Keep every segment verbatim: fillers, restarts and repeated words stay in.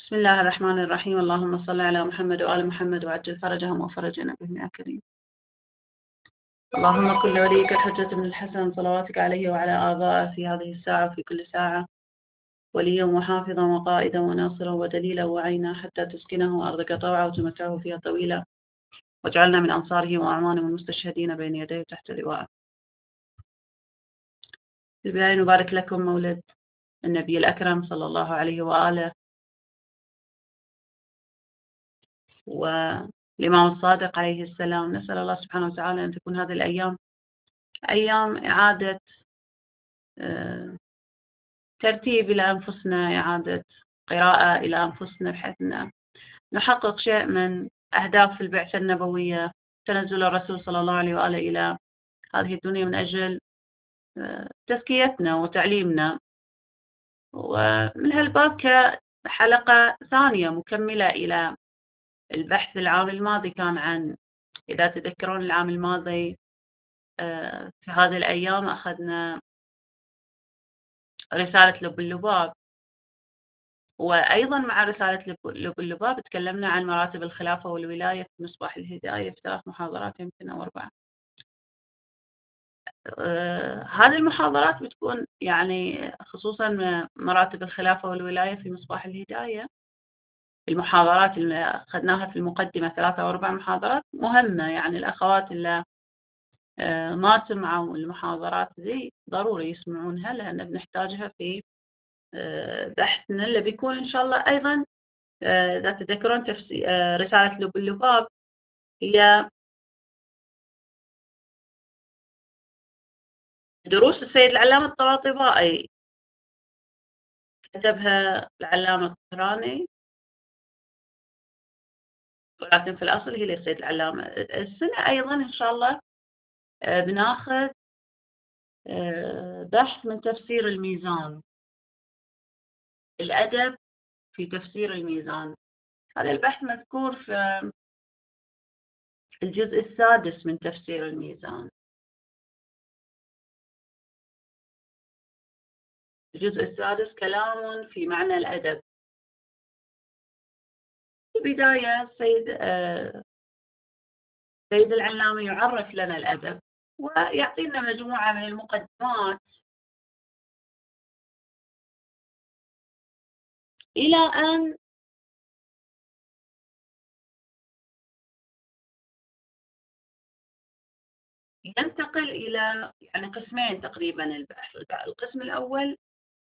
بسم الله الرحمن الرحيم. اللهم صل على محمد وآل محمد وعجل فرجهم وفرجنا بهم يا كريم. اللهم كن لوليك الحجة بن الحسن صلواتك عليه وعلى آبائه في هذه الساعة وفي كل ساعة وليا وحافظا وقائدا وناصرا ودليلا وعينا حتى تسكنه أرضك طوعا وتمتعه فيها طويلا واجعلنا من أنصاره وأعوانه والمستشهدين بين يديه تحت لواءه. في البداية نبارك لكم مولد النبي الأكرم صلى الله عليه وآله والإمام الصادق عليه السلام. نسأل الله سبحانه وتعالى أن تكون هذه الأيام أيام إعادة ترتيب إلى أنفسنا، إعادة قراءة إلى أنفسنا بحيث أن نحقق شيء من أهداف البعثة النبوية، تنزل الرسول صلى الله عليه وآله إلى هذه الدنيا من أجل تزكيتنا وتعليمنا. ومن هالباب كحلقة ثانية مكملة إلى البحث العام الماضي، كان عن، إذا تذكرون العام الماضي في هذه الأيام أخذنا رسالة لب اللباب، وأيضا مع رسالة لب اللباب تكلمنا عن مراتب الخلافة والولاية في مصباح الهداية في ثلاث محاضرات يمكن أو أربعة. آه هذه المحاضرات بتكون يعني خصوصا مراتب الخلافة والولاية في مصباح الهداية، المحاضرات اللي أخذناها في المقدمة ثلاثة أو أربع محاضرات مهمة، يعني الأخوات اللي آه ما سمعوا المحاضرات ذي ضروري يسمعونها لأن بنحتاجها في آه بحثنا اللي بيكون إن شاء الله. أيضا إذا تذكرون تفسير رسالة لب اللباب هي دروس السيد العلامة الطباطبائي، كتبها العلامة الطهراني ولكن في الأصل هي للسيد العلامة. السنة أيضا إن شاء الله بناخذ بحث من تفسير الميزان، الأدب في تفسير الميزان. هذا البحث مذكور في الجزء السادس من تفسير الميزان. الجزء السادس كلام في معنى الأدب. في البداية السيد السيد العلامة يعرف لنا الأدب ويعطينا مجموعة من المقدمات إلى أن ينتقل إلى يعني قسمين تقريبا البحث. القسم الأول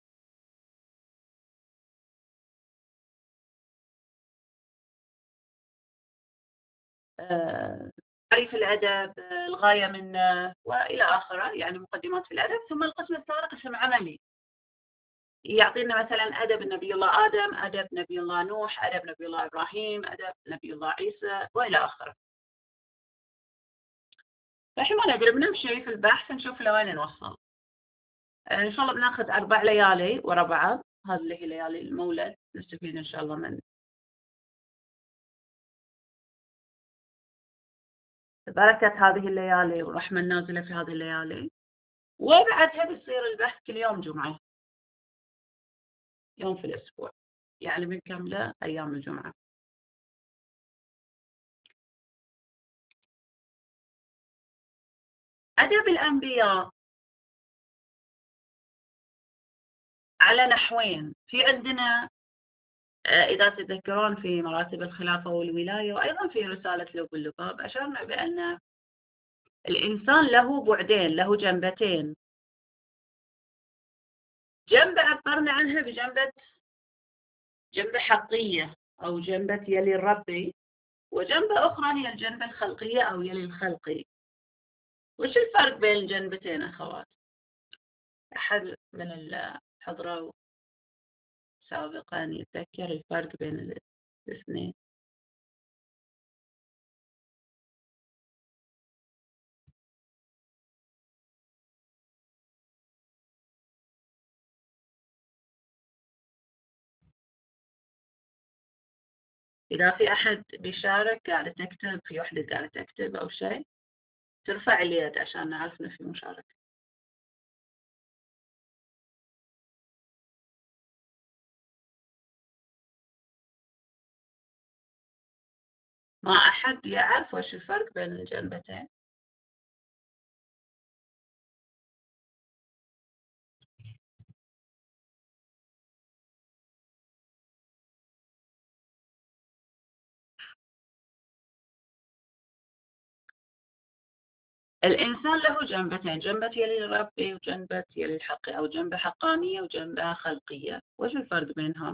تعريف الأدب، الغاية منه وإلى آخره، يعني مقدمات في الأدب. ثم القسم الثاني قسم عملي، يعطينا مثلا أدب نبي الله آدم، أدب نبي الله نوح، أدب نبي الله إبراهيم، أدب نبي الله عيسى وإلى آخره. فإحنا ما ندري، بنمشي في البحث نشوف لوين نوصل. إن شاء الله بناخذ أربع ليالي ورا بعض، هذه اللي هي ليالي المولد، نستفيد إن شاء الله من بركة هذه الليالي والرحمة النازلة في هذه الليالي. وبعدها بيصير البحث كل يوم جمعة، يوم في الأسبوع، يعني بنكمله أيام الجمعة. أدب الأنبياء على نحوين. في عندنا إذا تذكرون في مراتب الخلافة والولاية وأيضا في رسالة لب اللباب أشرنا بأن الإنسان له بعدين، له جنبتين. جنبة عبرنا عنها بجنبة جنبة حقية أو جنبة يلي الربي، وجنبة أخرى هي الجنبة الخلقية أو يلي الخلقي. وش الفرق بين الجنبتين أخوات؟ أحد من الحضرة سابقا يتذكر الفرق بين الاثنين؟ إذا في أحد بيشارك قاعدة تكتب، في وحدة قاعدة تكتب أو شيء، ترفع اليد عشان نعرف إن في مشاركة. ما أحد يعرف وش الفرق بين الجنبتين. الإنسان له جنبتين، جنبة هي للرب وجنبة هي للحق، أو جنبة حقانية وجنبة خلقية. وش الفرق بينهم؟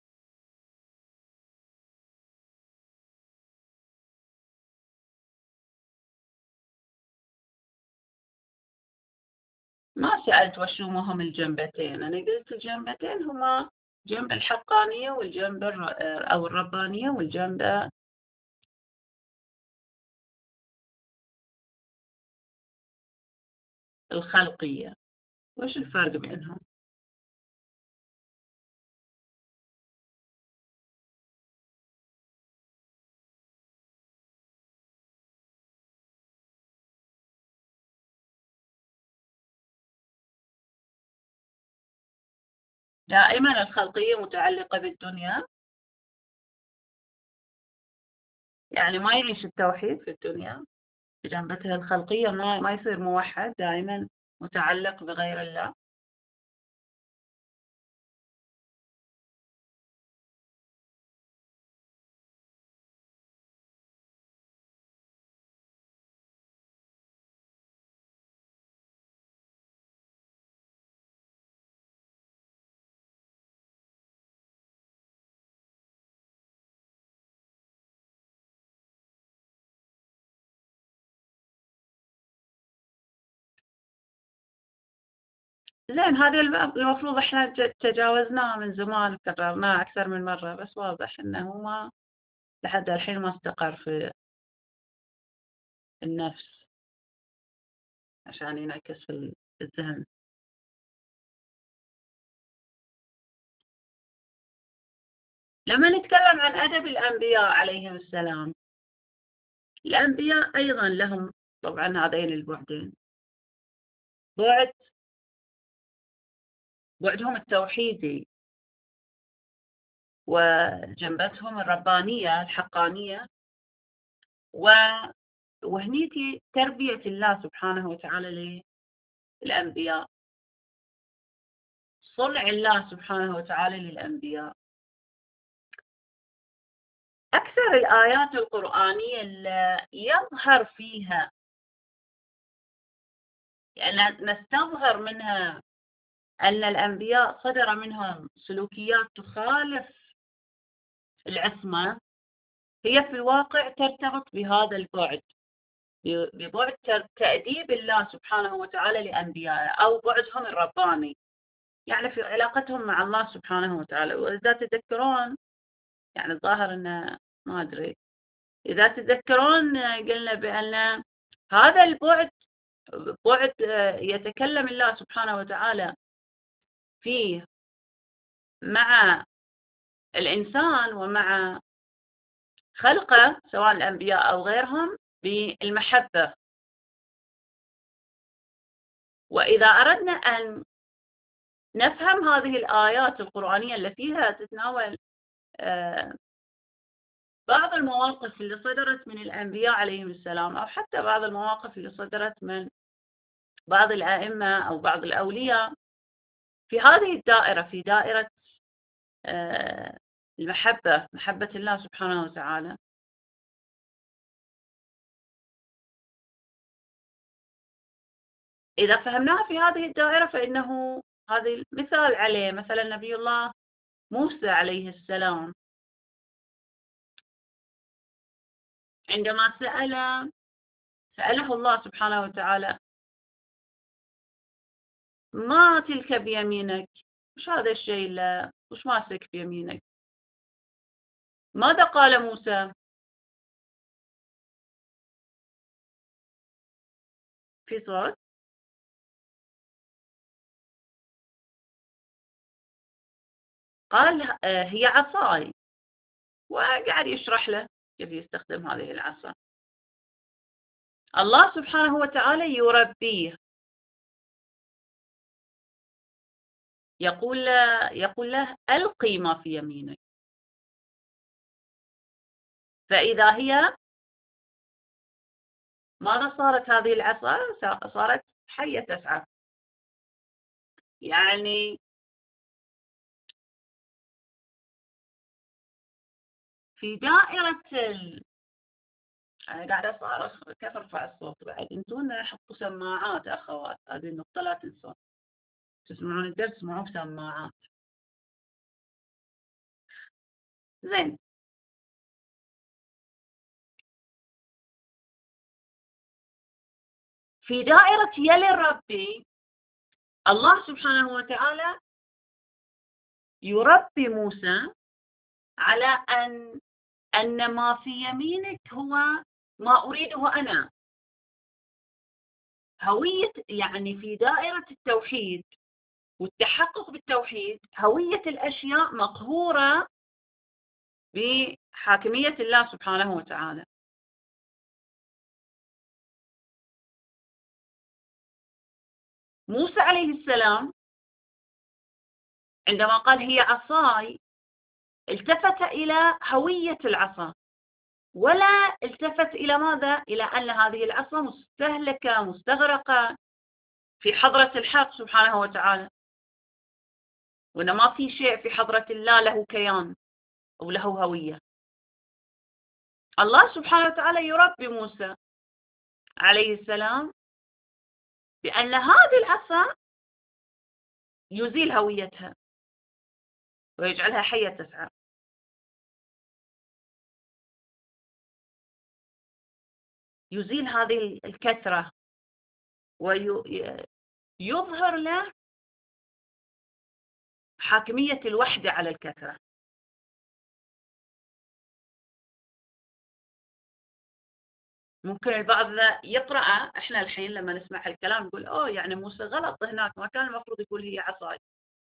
ما سألت وشو هم الجنبتين، أنا قلت الجنبتين هما جنب الحقانية والجنب الر... أو الربانية والجنب الخلقية. وش الفرق بينهم؟ دائما الخلقية متعلقة بالدنيا، يعني ما يعيش التوحيد في الدنيا. جنبته الخلقية ما ما يصير موحد، دائما متعلق بغير الله. زين، هذه الب- المفروض احنا ت- تجاوزناها من زمان، كررناها أكثر من مرة، بس واضح أنه ما لحد الحين ما استقر في النفس عشان ينعكس في الذهن. لما نتكلم عن أدب الأنبياء عليهم السلام، الأنبياء أيضا لهم طبعا هذين البعدين: بعد بعدهم التوحيدي، وجنبتهم الربانية الحقانية، و وهنيتي تربية الله سبحانه وتعالى للأنبياء، صنع الله سبحانه وتعالى للأنبياء. أكثر الآيات القرآنية اللي يظهر فيها، يعني نستظهر منها أن الأنبياء صدر منهم سلوكيات تخالف العصمة، هي في الواقع ترتبط بهذا البعد، ببعد تأديب الله سبحانه وتعالى لأنبيائه، أو بعدهم الرباني، يعني في علاقتهم مع الله سبحانه وتعالى. وإذا تذكرون، يعني الظاهر أنه ما أدري إذا تذكرون قلنا بأن هذا البعد بعد يتكلم الله سبحانه وتعالى فيه مع الإنسان ومع خلقه، سواء الأنبياء أو غيرهم، بالمحبة. وإذا أردنا أن نفهم هذه الآيات القرآنية اللي فيها تتناول آه، بعض المواقف اللي صدرت من الأنبياء عليهم السلام، أو حتى بعض المواقف اللي صدرت من بعض الأئمة أو بعض الأولياء، في هذه الدائرة، في دائرة آه، المحبة، محبة الله سبحانه وتعالى. إذا فهمناها في هذه الدائرة فإنه هذه مثال عليه مثلا نبي الله موسى عليه السلام، عندما سأل سأله الله سبحانه وتعالى: ما تلك بيمينك؟ وش هذا الشيء اللي وش ماسك بيمينك؟ ماذا قال موسى في صوت؟ قال آه، هي عصاي، وقاعد يشرح له كيف يستخدم هذه العصا. الله سبحانه وتعالى يربيه، يقول له يقول له ألقي ما في يمينك. فإذا هي ماذا صارت هذه العصا؟ صارت حية تسعى. يعني في دائرة ال... أنا قاعدة أصارخ كيف أرفع الصوت بعد؟ أنتونا حطوا سماعات أخوات، هذه النقطة لا تنسون. تسمعون الدرس اسمعوه بسماعات. زين. في دائرة يلي ربي الله سبحانه وتعالى يربي موسى على أن أن ما في يمينك هو ما أريده أنا. هوية يعني في دائرة التوحيد والتحقق بالتوحيد، هوية الأشياء مقهورة بحاكمية الله سبحانه وتعالى. موسى عليه السلام عندما قال هي عصاي التفت إلى هوية العصا، ولا التفت إلى ماذا؟ إلى أن هذه العصا مستهلكة مستغرقة في حضرة الحق سبحانه وتعالى، وأن ما في شيء في حضرة الله له كيان أو له هوية. الله سبحانه وتعالى يربي موسى عليه السلام بأن هذه العصا يزيل هويتها ويجعلها حية تسعى. يزيل هذه الكثرة ويظهر له حاكمية الوحدة على الكثرة. ممكن البعض يقرأ، احنا الحين لما نسمع الكلام نقول اوه يعني موسى غلط هناك، ما كان المفروض يقول هي عصاي.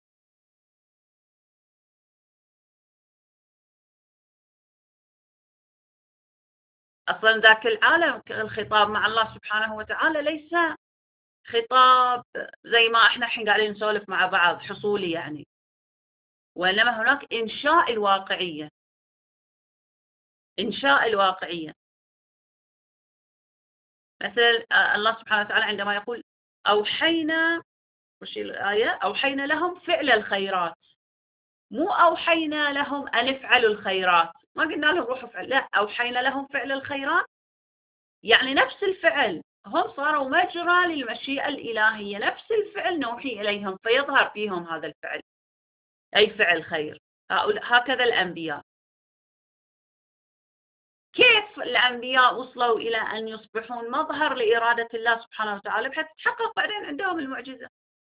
اصلا ذاك العالم الخطاب مع الله سبحانه وتعالى ليس خطاب زي ما احنا الحين قاعدين نسولف مع بعض حصولي يعني، وانما هناك انشاء الواقعية. انشاء الواقعية مثل الله سبحانه وتعالى عندما يقول أوحينا، وش الآية؟ أوحينا لهم فعل الخيرات، مو أوحينا لهم أن يفعلوا الخيرات، ما قلنا لهم روحوا فعل، لا أوحينا لهم فعل الخيرات، يعني نفس الفعل، هم صاروا مجرى للمشيئة الإلهية، نفس الفعل نوحي إليهم فيظهر فيهم هذا الفعل، أي فعل خير. هكذا الأنبياء. كيف الأنبياء وصلوا إلى أن يصبحون مظهر لإرادة الله سبحانه وتعالى بحيث تحقق بعدين عندهم المعجزة؟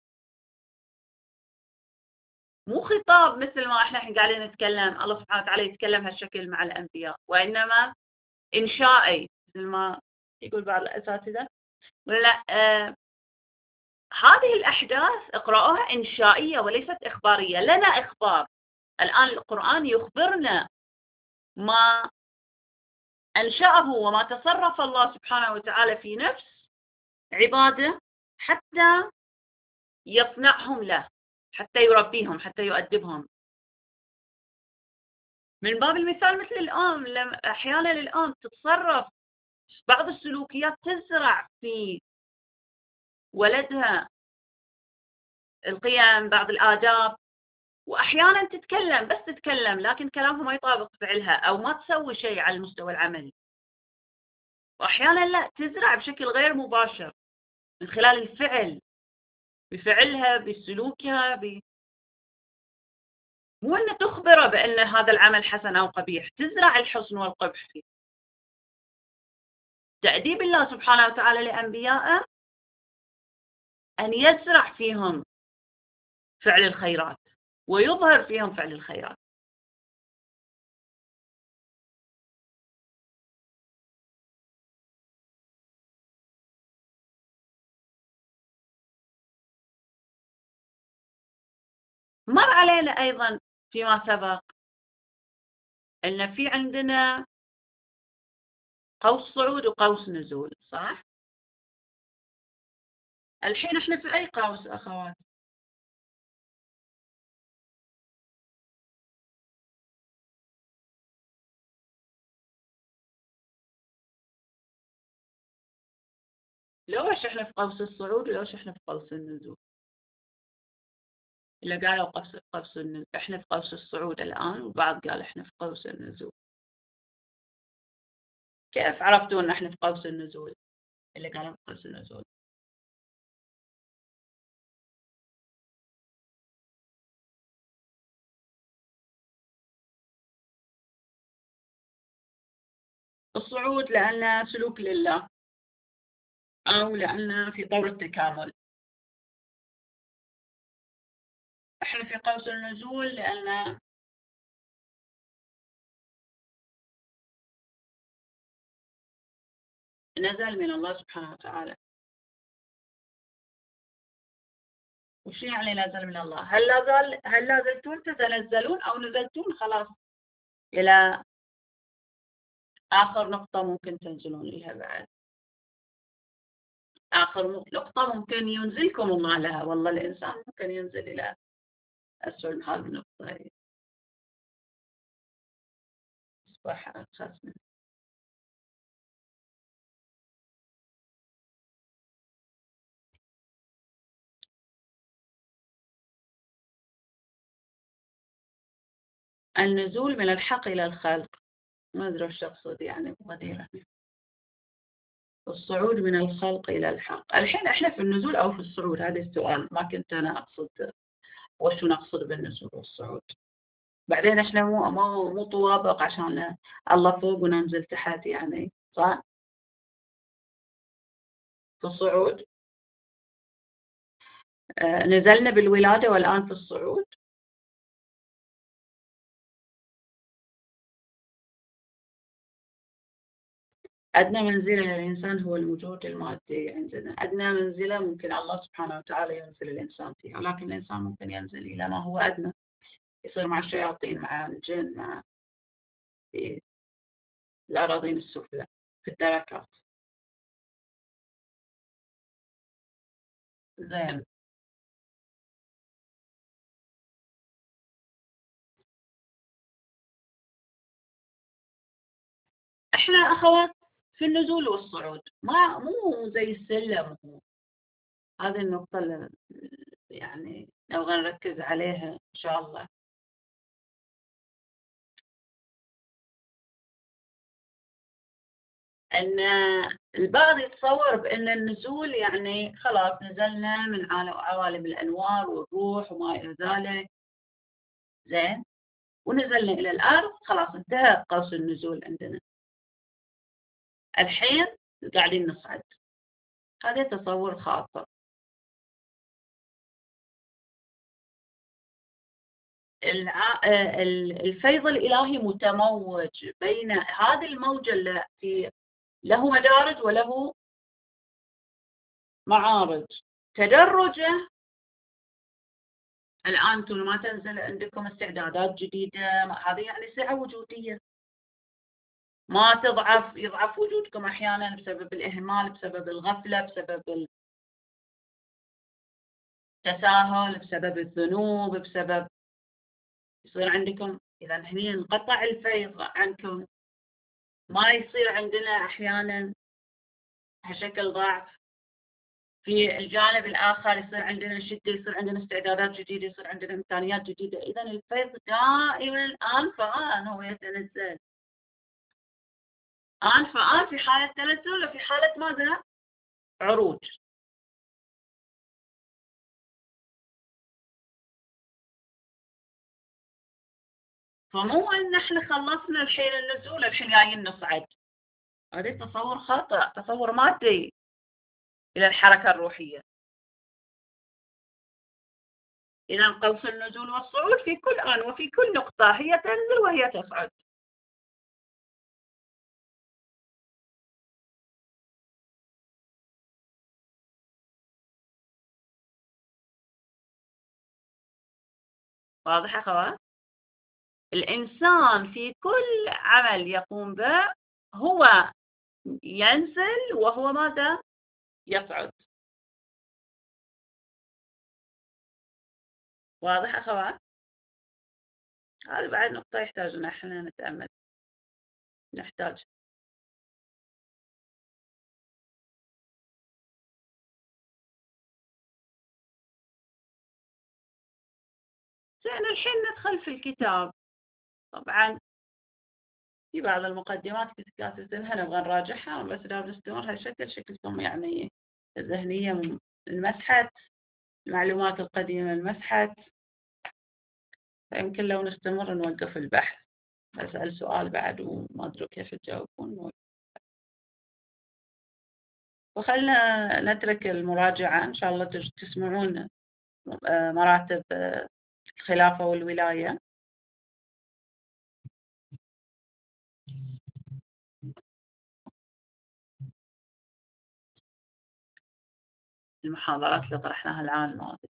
مو خطاب مثل ما احنا الحين قاعدين نتكلم، الله سبحانه وتعالى يتكلم هالشكل مع الأنبياء، وإنما إنشائي مثل ما يقول بعض الأساتذة. ولا آه هذه الأحداث اقرأوها إنشائية وليست إخبارية. لنا إخبار الآن، القرآن يخبرنا ما أنشأه وما تصرف الله سبحانه وتعالى في نفس عباده حتى يصنعهم له، حتى يربيهم، حتى يؤدبهم. من باب المثال مثل الآن، لما أحيانا الآن تتصرف بعض السلوكيات تزرع في ولدها القيم، بعض الآداب، وأحيانا تتكلم بس تتكلم لكن كلامها ما يطابق فعلها أو ما تسوي شيء على المستوى العملي، وأحيانا لا تزرع بشكل غير مباشر من خلال الفعل، بفعلها بسلوكها ب... مو أن تخبره بأن هذا العمل حسن أو قبيح، تزرع الحسن والقبح فيه. تأديب الله سبحانه وتعالى لأنبيائه أن يزرع فيهم فعل الخيرات ويظهر فيهم فعل الخيرات. مر علينا أيضا فيما سبق أن في عندنا قوس صعود وقوس نزول، صح؟ الحين احنا في أي قوس أخوات؟ لوش احنا في قوس الصعود ولوش احنا في قوس النزول؟ اللي قالوا قوس قوس النزول، احنا في قوس الصعود الآن، وبعض قال احنا في قوس النزول. كيف عرفتوا ان احنا في قوس النزول؟ اللي قالوا في قوس النزول. الصعود لأن سلوك لله، أو لأن في طور التكامل. احنا في قوس النزول لأن نزل من الله سبحانه وتعالى. وش يعني نزل من الله؟ هل لا زال هل لا زلتم تتنزلون أو نزلتون خلاص إلى آخر نقطة ممكن تنزلون إليها بعد؟ آخر نقطة ممكن ينزلكم الله لها، والله الإنسان ممكن ينزل إلى أسفل من هذه النقطة. أصبح أرخص منه. النزول من الحق إلى الخلق، ما أدري وش أقصد يعني غديرة. الصعود من الخلق إلى الحق. الحين إحنا في النزول أو في الصعود؟ هذا السؤال، ما كنت أنا أقصد وش نقصد بالنزول والصعود. بعدين إحنا مو مو مو طوابق عشان الله فوق وننزل تحت يعني، صح؟ في الصعود آه نزلنا بالولادة والآن في الصعود. أدنى منزلة للإنسان هو الوجود المادي عندنا، أدنى منزلة ممكن الله سبحانه وتعالى ينزل الإنسان فيها، ولكن الإنسان ممكن ينزل إلى ما هو أدنى، يصير مع الشياطين، مع الجن، مع في الأراضين السفلى، في الدركات. زين. إحنا أخوات في النزول والصعود، ما مو زي السلم. هذه النقطة اللي يعني نبغى نركز عليها إن شاء الله. أن البعض يتصور بأن النزول يعني خلاص نزلنا من عوالم الأنوار والروح وما إلى ذلك، زين، ونزلنا إلى الأرض، خلاص انتهى قوس النزول عندنا، الحين قاعدين نصعد. هذا تصور خاطئ. الفيض الإلهي متموج بين هذه الموجة التي له مدارج وله معارج. تدرجه الآن أنتم ما تنزل عندكم استعدادات جديدة، هذه يعني سعة وجودية، ما تضعف، يضعف وجودكم أحيانا بسبب الإهمال، بسبب الغفلة، بسبب التساهل، بسبب الذنوب، بسبب يصير عندكم إذا هني انقطع الفيض عنكم، ما يصير عندنا أحيانا هالشكل ضعف. في الجانب الآخر يصير عندنا شدة، يصير عندنا استعدادات جديدة، يصير عندنا إمكانيات جديدة. إذا الفيض دائما آن فآن هو يتنزل، آن فآن في حالة تنزل وفي حالة ماذا؟ عروج. فمو أن احنا خلصنا الحين النزول الحين جايين نصعد، هذا تصور خاطئ، تصور مادي إلى الحركة الروحية. إذا قوس النزول والصعود في كل آن وفي كل نقطة، هي تنزل وهي تصعد. واضح أخوات؟ الإنسان في كل عمل يقوم به هو ينزل وهو ماذا؟ يصعد. واضح أخوات؟ هذه بعد نقطة يحتاج أن احنا نتأمل، نحتاج زين الحين ندخل في الكتاب. طبعا في بعض المقدمات كنت كاتبتها نبغى نراجعها، بس دام نستمر هالشكل شكلكم يعني الذهنية انمسحت، المعلومات القديمة انمسحت، فيمكن لو نستمر نوقف البحث. أسأل سؤال بعد وما أدري كيف تجاوبون. وخلنا نترك المراجعة إن شاء الله تسمعون مراتب الخلافة والولاية. المحاضرات اللي طرحناها العام الماضي.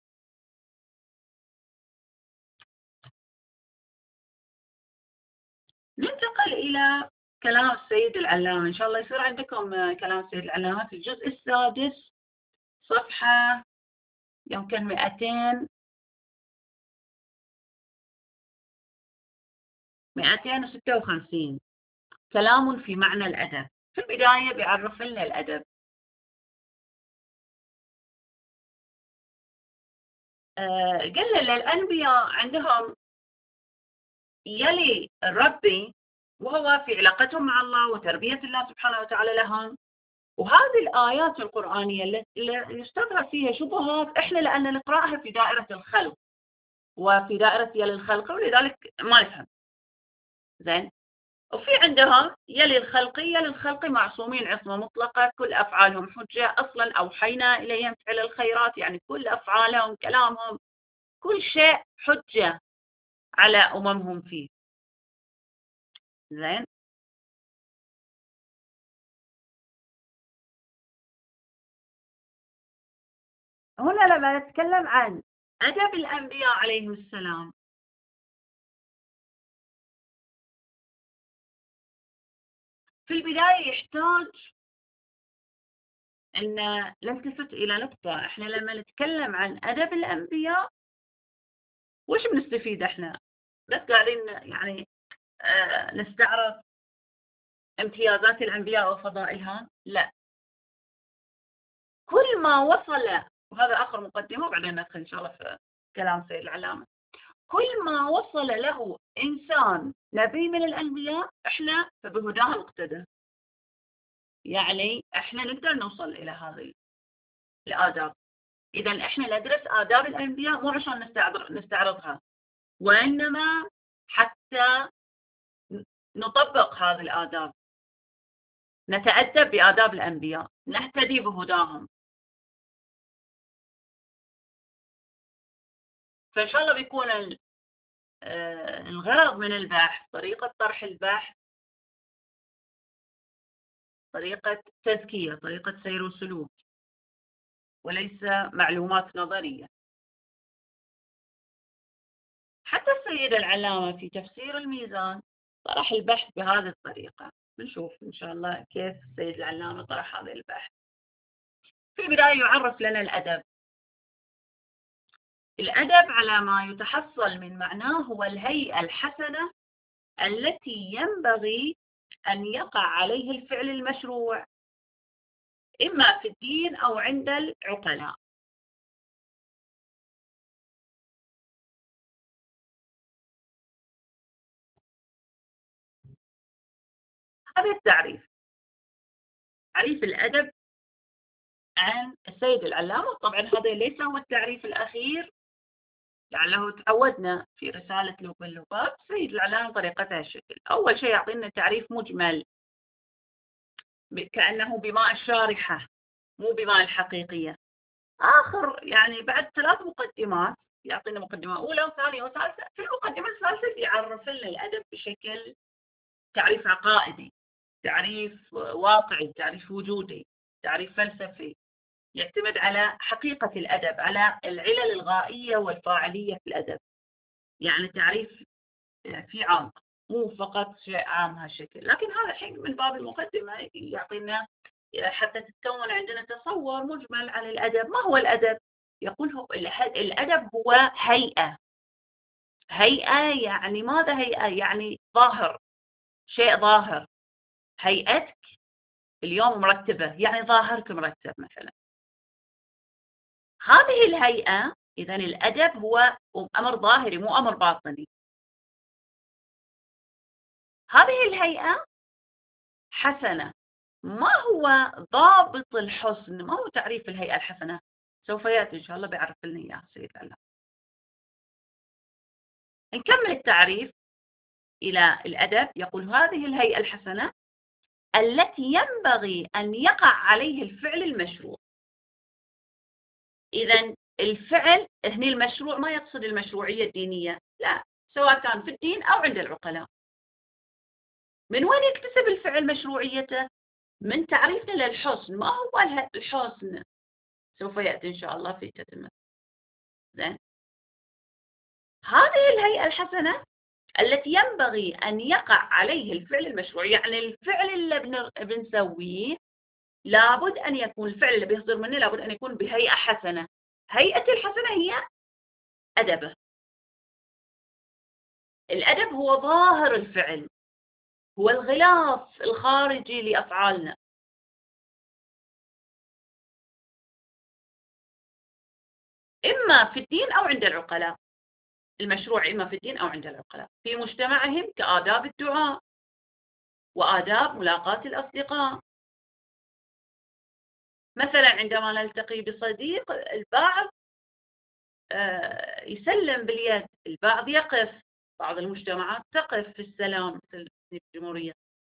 ننتقل إلى كلام السيد العلامة. إن شاء الله يصير عندكم كلام السيد العلامة في الجزء السادس صفحة يمكن مئتين مئتين وستة وخمسين. كلام في معنى الأدب. في البداية بيعرف لنا الأدب. آه قلنا للأنبياء عندهم يلي الربي، وهو في علاقتهم مع الله وتربية الله سبحانه وتعالى لهم. وهذه الآيات القرآنية اللي يستظهر فيها شبهات، إحنا لأن نقرأها في دائرة الخلق وفي دائرة يلي الخلق، ولذلك ما نفهم. زين. وفي عندهم يلي الخلقي يلي الخلقي معصومين عصمة مطلقة، كل أفعالهم حجة، أصلا أوحينا إليهم فعل الخيرات، يعني كل أفعالهم كلامهم كل شيء حجة على أممهم فيه. زين. هنا لما نتكلم عن أدب الأنبياء عليهم السلام، في البداية يحتاج أن نلتفت إلى نقطة. إحنا لما نتكلم عن أدب الأنبياء وش بنستفيد إحنا؟ بس قاعدين يعني آه نستعرض امتيازات الأنبياء وفضائلها؟ لا. كل ما وصل، وهذا آخر مقدمة وبعدين ندخل إن شاء الله في كلام سيد العلامة، كل ما وصل له إنسان نبي من الأنبياء إحنا فبهداه نقتدى. يعني إحنا نقدر نوصل إلى هذه الآداب. إذا إحنا ندرس آداب الأنبياء مو عشان نستعرضها، وإنما حتى نطبق هذه الآداب، نتأدب بآداب الأنبياء، نهتدي بهداهم. فإن شاء الله بيكون الغرض من البحث طريقة طرح البحث، طريقة تزكية، طريقة سير وسلوك، وليس معلومات نظرية. حتى السيد العلامة في تفسير الميزان طرح البحث بهذه الطريقة. نشوف إن شاء الله كيف السيد العلامة طرح هذا البحث. في البداية يعرف لنا الأدب. الأدب على ما يتحصل من معناه هو الهيئة الحسنة التي ينبغي أن يقع عليه الفعل المشروع، إما في الدين أو عند العقلاء. هذا التعريف، تعريف الأدب عن السيد العلامة. طبعا هذا ليس هو التعريف الأخير، لعله تعودنا في رسالة لب اللباب السيد العلامة طريقتها الشكل. أول شيء يعطينا تعريف مجمل كأنه بماء الشارحة مو بماء الحقيقية. آخر يعني بعد ثلاث مقدمات يعطينا مقدمة أولى وثانية وثالثة. في المقدمة الثالثة بيعرف لنا الأدب بشكل تعريف عقائدي، تعريف واقعي، تعريف وجودي، تعريف فلسفي، يعتمد على حقيقة الأدب، على العلل الغائية والفاعلية في الأدب. يعني تعريف في عمق، مو فقط شيء عام هالشكل. لكن هذا الحين من باب المقدمة يعطينا حتى تتكون عندنا تصور مجمل عن الأدب. ما هو الأدب؟ يقول هو الأدب هو هيئة. هيئة يعني ماذا؟ هيئة يعني ظاهر، شيء ظاهر. هيئتك اليوم مرتبة، يعني ظاهرك مرتب مثلا. هذه الهيئة إذن الأدب هو أمر ظاهري مو أمر باطني. هذه الهيئة حسنة. ما هو ضابط الحسن؟ ما هو تعريف الهيئة الحسنة؟ سوف يأتي إن شاء الله بيعرف لنا إياه السيد العلام. نكمل التعريف إلى الأدب. يقول هذه الهيئة الحسنة التي ينبغي أن يقع عليه الفعل المشروع. إذن الفعل هني المشروع ما يقصد المشروعية الدينية، لا، سواء كان في الدين أو عند العقلاء. من وين يكتسب الفعل مشروعيته؟ من تعريفنا للحسن. ما هو الحسن؟ سوف يأتي إن شاء الله في تتمة. زين، هذه الهيئة الحسنة التي ينبغي أن يقع عليه الفعل المشروع، يعني الفعل اللي بنسويه لابد أن يكون، الفعل اللي بيصدر منه لابد أن يكون بهيئة حسنة. هيئة الحسنة هي أدبه. الأدب هو ظاهر الفعل، هو الغلاف الخارجي لأفعالنا. إما في الدين أو عند العقلاء. المشروع إما في الدين أو عند العقلاء في مجتمعهم، كآداب الدعاء وآداب ملاقاة الأصدقاء. مثلا عندما نلتقي بصديق، البعض يسلم باليد، البعض يقف، بعض المجتمعات تقف في السلام مثل الجمهورية.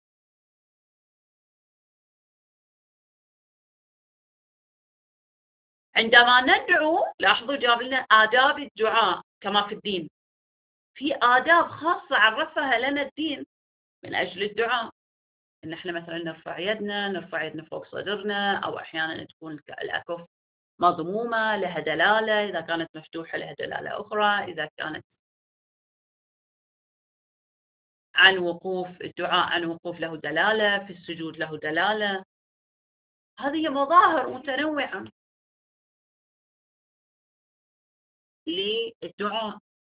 عندما ندعو، لاحظوا جاب لنا آداب الدعاء كما في الدين. في آداب خاصة عرفها لنا الدين من أجل الدعاء. إن إحنا مثلا نرفع يدنا، نرفع يدنا فوق صدرنا، أو أحيانا تكون الأكف مضمومة لها دلالة، إذا كانت مفتوحة لها دلالة أخرى، إذا كانت عن وقوف الدعاء عن وقوف له دلالة، في السجود له دلالة. هذه مظاهر متنوعة للدعاء.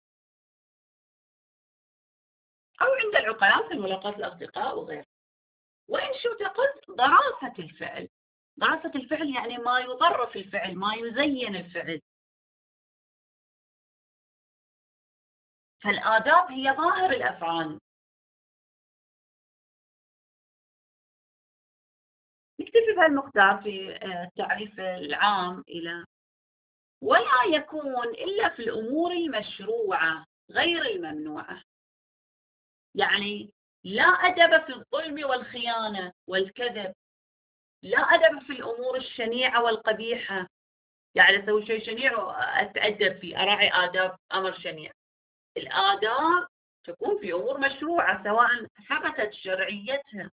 أو عند العقلاء في ملاقاة الأصدقاء وغيره. وإن شئت قلت ظرافة الفعل. ظرافة الفعل يعني ما يظرف الفعل، ما يزين الفعل. فالآداب هي ظاهر الأفعال. نكتفي بهالمقدار في التعريف العام إلى ولا يكون إلا في الأمور المشروعة غير الممنوعة. يعني لا أدب في الظلم والخيانة والكذب، لا أدب في الأمور الشنيعة والقبيحة. يعني أسوي شيء شنيع وأتأدب فيه، أراعي آداب أمر شنيع. الآداب تكون في أمور مشروعة سواء ثبتت شرعيتها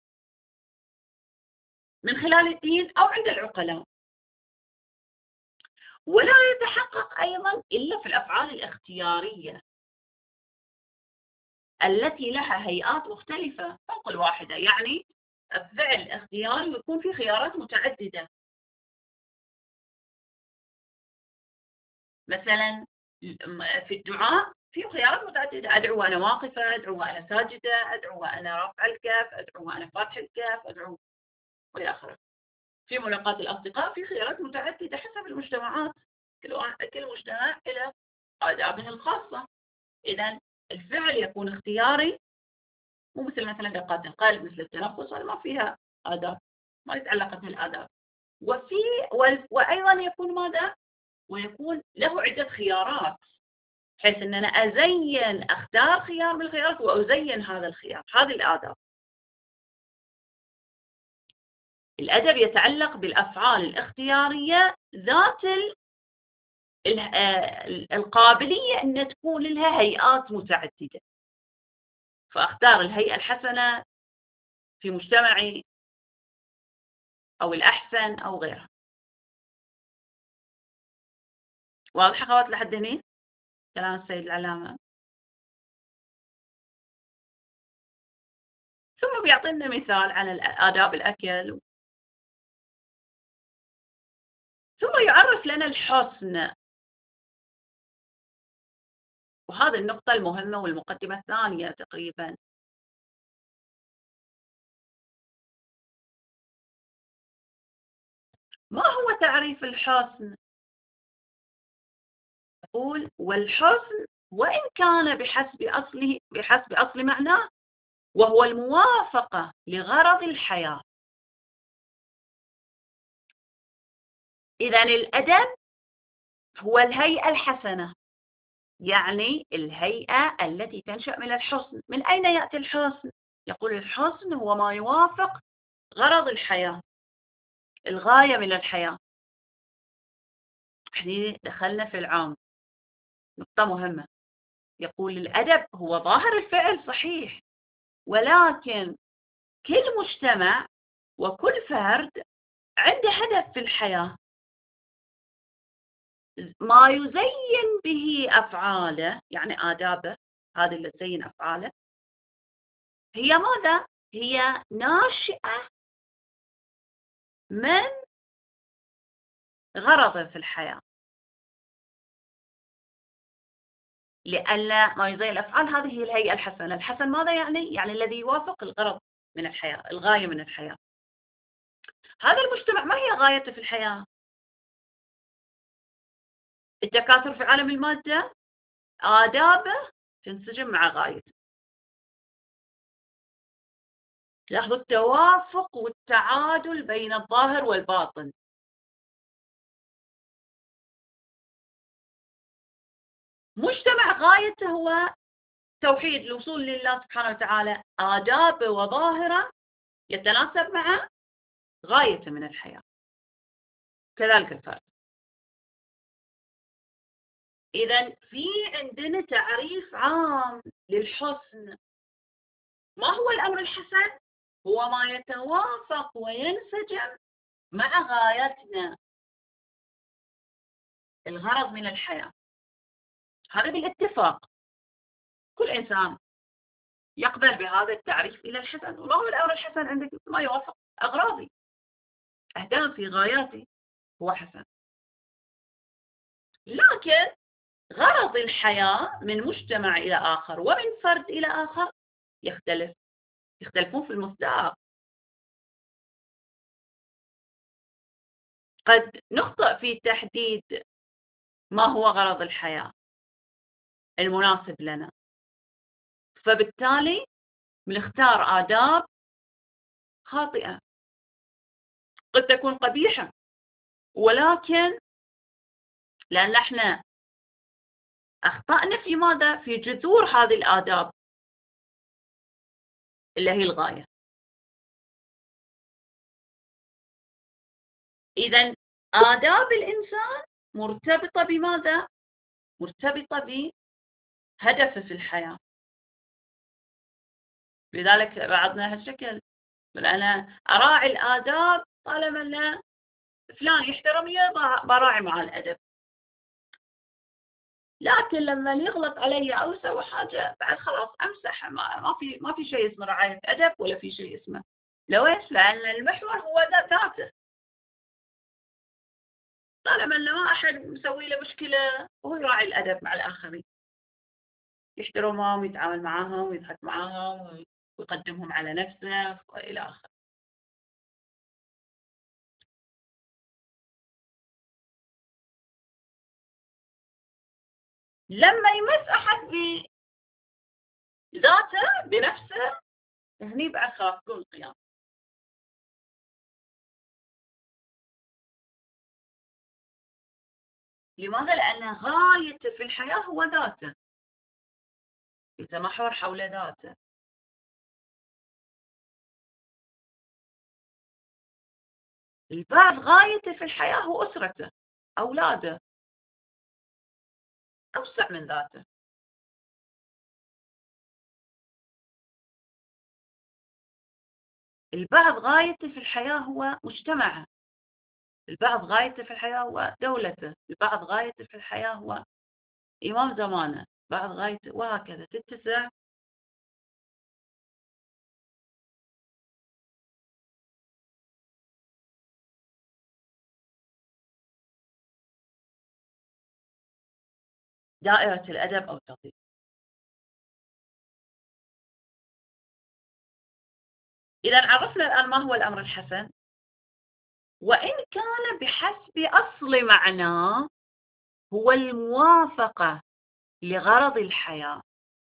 من خلال الدين أو عند العقلاء. ولا يتحقق أيضا إلا في الأفعال الاختيارية التي لها هيئات مختلفة فوق الواحدة. يعني الفعل اختياري ويكون في خيارات متعددة. مثلا في الدعاء في خيارات متعددة، أدعو وأنا واقفة، أدعو وأنا ساجدة، أدعو وأنا رافعة الكف، أدعو وأنا فاتح الكف، أدعو وإلى آخره. في ملاقاة الأصدقاء في خيارات متعددة حسب المجتمعات، كل كل مجتمع له آدابه الخاصة. إذا الفعل يكون اختياري، مو مثل مثلا دقات القلب، مثل التنفس، هذا ما فيها آداب، ما يتعلق بها الآداب. وفي وأيضا يكون ماذا؟ ويكون له عدة خيارات، بحيث أن أنا أزين أختار خيار من الخيارات وأزين هذا الخيار. هذه الآداب. الأدب يتعلق بالأفعال الاختيارية ذات القابلية أن تكون لها هيئات متعددة، فأختار الهيئة الحسنة في مجتمعي أو الأحسن أو غيرها. واضح أخوات لحد هنا كلام السيد العلامة؟ ثم بيعطينا مثال عن آداب الأكل، ثم يعرف لنا الحسن. وهذه النقطة المهمة والمقدمة الثانية تقريبا. ما هو تعريف الحسن؟ قول والحسن وإن كان بحسب أصله بحسب أصل معناه وهو الموافقة لغرض الحياة. إذن الأدب هو الهيئة الحسنة، يعني الهيئة التي تنشأ من الحسن. من أين يأتي الحسن؟ يقول الحسن هو ما يوافق غرض الحياة، الغاية من الحياة. احنا دخلنا في العام، نقطة مهمة. يقول الأدب هو ظاهر الفعل صحيح، ولكن كل مجتمع وكل فرد عنده هدف في الحياة، ما يزين به أفعاله، يعني آدابه هذه اللي تزين أفعاله، هي ماذا؟ هي ناشئة من غرضه في الحياة. لأن ما يزين الأفعال هذه هي الهيئة الحسنة. الحسن ماذا يعني؟ يعني الذي يوافق الغرض من الحياة، الغاية من الحياة. هذا المجتمع ما هي غايته في الحياة؟ التكاثر في عالم المادة، آدابه تنسجم مع غايته. لاحظوا التوافق والتعادل بين الظاهر والباطن. مجتمع غايته هو توحيد الوصول لله سبحانه وتعالى، آدابه وظاهره يتناسب مع غايته من الحياة. كذلك الفرد. إذا في عندنا تعريف عام للحسن. ما هو الأمر الحسن؟ هو ما يتوافق وينسجم مع غايتنا، الغرض من الحياة. هذا بالاتفاق، كل إنسان يقبل بهذا التعريف إلى الحسن. وما هو الأمر الحسن عندك؟ ما يوافق أغراضي، أهدافي، غاياتي، هو حسن. لكن غرض الحياة من مجتمع إلى آخر ومن فرد إلى آخر يختلف، يختلفون في المصداق. قد نخطئ في تحديد ما هو غرض الحياة المناسب لنا، فبالتالي بنختار آداب خاطئة، قد تكون قبيحة، ولكن لأن احنا أخطأنا في ماذا؟ في جذور هذه الآداب اللي هي الغاية. إذن آداب الإنسان مرتبطة بماذا؟ مرتبطة بهدفه في الحياة. لذلك بعضنا هالشكل، أنا أراعي الآداب طالما أن فلان يحترمني براعي مع الأدب، لكن لما يغلط علي أو يسوي حاجة بعد خلاص أمسح. ما, ما في ما في شيء اسمه رعاية أدب، ولا في شيء اسمه لويش، لأن المحور هو ذاته. طالما أنه ما أحد مسوي له مشكلة، وهو يراعي الأدب مع الآخرين، يحترمهم ويتعامل معهم ويضحك معهم ويقدمهم على نفسه وإلى آخره. لما يمس أحد بذاته بنفسه، هني بعد خلاص تقول القيام. لماذا؟ لأن غايته في الحياة هو ذاته، يتمحور حول ذاته. البعض غايته في الحياة هو أسرته، أولاده، أوسع من ذاته. البعض غايته في الحياة هو مجتمعه، البعض غايته في الحياة هو دولته، البعض غايته في الحياة هو إمام زمانه، بعض غايته، وهكذا تتسع. دائرة الأدب أو التقدير. إذا عرفنا الآن ما هو الأمر الحسن، وإن كان بحسب أصل معناه هو الموافقة لغرض الحياة.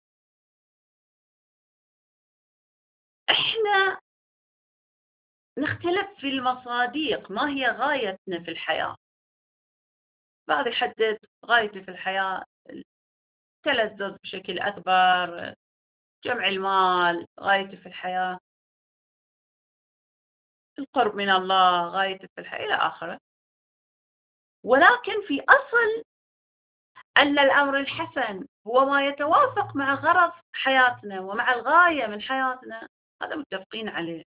إحنا نختلف في المصادق، ما هي غايتنا في الحياة؟ بعض يحدد غايتي في الحياة التلذذ بشكل أكبر، جمع المال، غايتي في الحياة القرب من الله، غايتي في الحياة إلى آخره. ولكن في أصل أن الأمر الحسن هو ما يتوافق مع غرض حياتنا ومع الغاية من حياتنا، هذا متفقين عليه.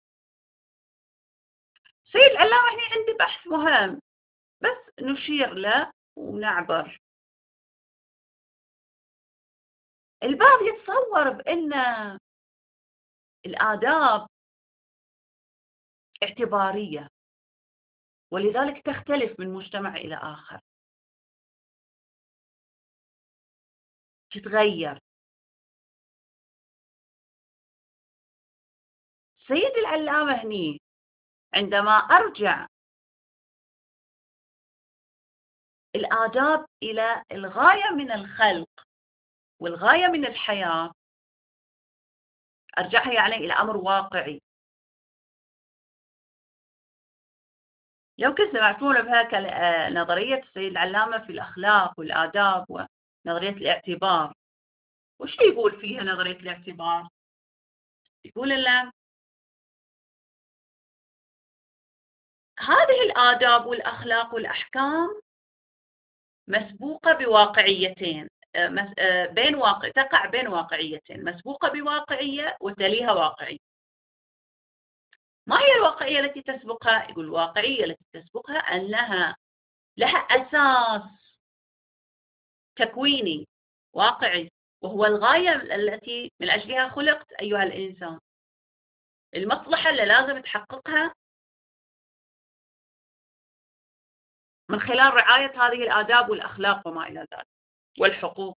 سيد العلامة هنا عندي بحث مهم بس نشير له ونعبر. البعض يتصور بأن الآداب اعتبارية ولذلك تختلف من مجتمع إلى آخر، تتغير. سيد العلامة هني عندما أرجع الآداب إلى الغاية من الخلق والغاية من الحياة، أرجعها يعني إلى أمر واقعي. يمكن سمعتون بها نظرية السيد العلامة في الأخلاق والآداب ونظرية الاعتبار. وش يقول فيها نظرية الاعتبار؟ يقول لنا هذه الآداب والأخلاق والأحكام مسبوقة بواقعيتين، بين واقع تقع بين واقعيتين، مسبوقة بواقعية وتليها واقعية. ما هي الواقعية التي تسبقها؟ يقول الواقعية التي تسبقها أنها لها أساس تكويني واقعي، وهو الغاية التي من أجلها خلقت أيها الإنسان، المصلحة اللي لازم تحققها من خلال رعاية هذه الآداب والأخلاق وما إلى ذلك والحقوق.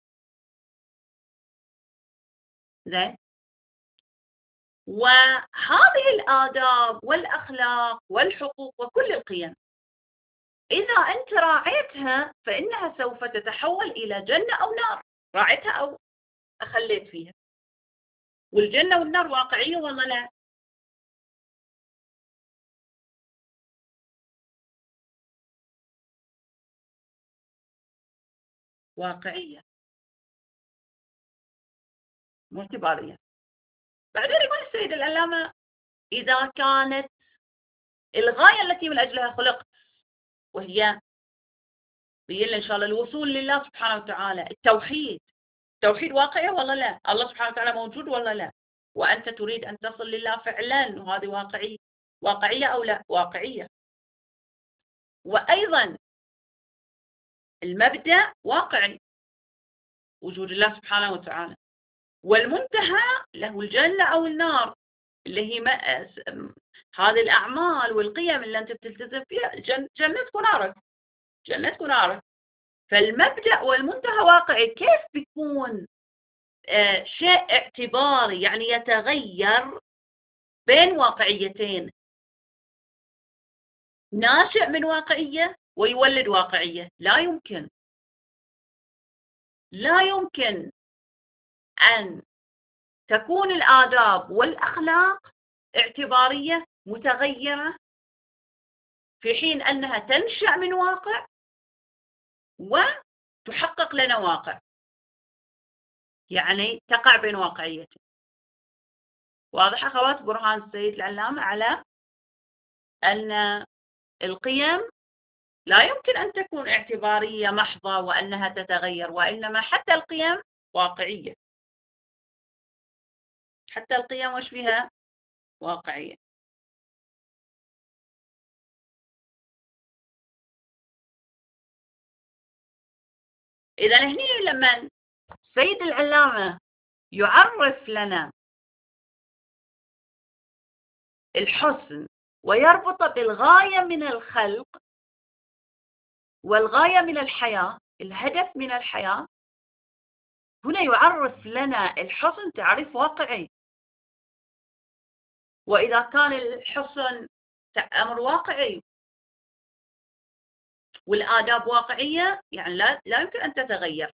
زين، وهذه الآداب والأخلاق والحقوق وكل القيم إذا أنت راعيتها فإنها سوف تتحول إلى جنة أو نار، راعيتها أو أخليت فيها. والجنة والنار واقعية ولا لا؟ واقعية مو اعتبارية. بعدين يقول السيد العلامة إذا كانت الغاية التي من أجلها خلقت وهي بيقول إن شاء الله الوصول لله سبحانه وتعالى، التوحيد، توحيد واقعي ولا لا؟ الله سبحانه وتعالى موجود ولا لا؟ وأنت تريد أن تصل لله فعلا، وهذه واقعية. واقعية أو لا؟ واقعية. وأيضا المبدأ واقعي، وجود الله سبحانه وتعالى، والمنتهى له الجنة أو النار اللي هي هذه الأعمال والقيم اللي أنت بتلتزم فيها، جنتك ونارك، جنتك ونارك. فالمبدأ والمنتهى واقعي. كيف بيكون آه شيء اعتباري يعني يتغير بين واقعيتين، ناشئ من واقعية ويولد واقعية؟ لا يمكن، لا يمكن أن تكون الآداب والأخلاق اعتبارية متغيرة في حين أنها تنشأ من واقع وتحقق لنا واقع، يعني تقع بين واقعيتين. واضح أخوات برهان السيد العلامة على أن القيم لا يمكن أن تكون اعتبارية محضة وأنها تتغير، وإنما حتى القيم واقعية، حتى القيم وش فيها؟ واقعية. إذا هني لما السيد العلامة يعرف لنا الحسن ويربط بالغاية من الخلق والغاية من الحياة، الهدف من الحياة، هنا يعرف لنا الحسن تعريف واقعي. وإذا كان الحسن أمر واقعي والآداب واقعية، يعني لا لا يمكن أن تتغير،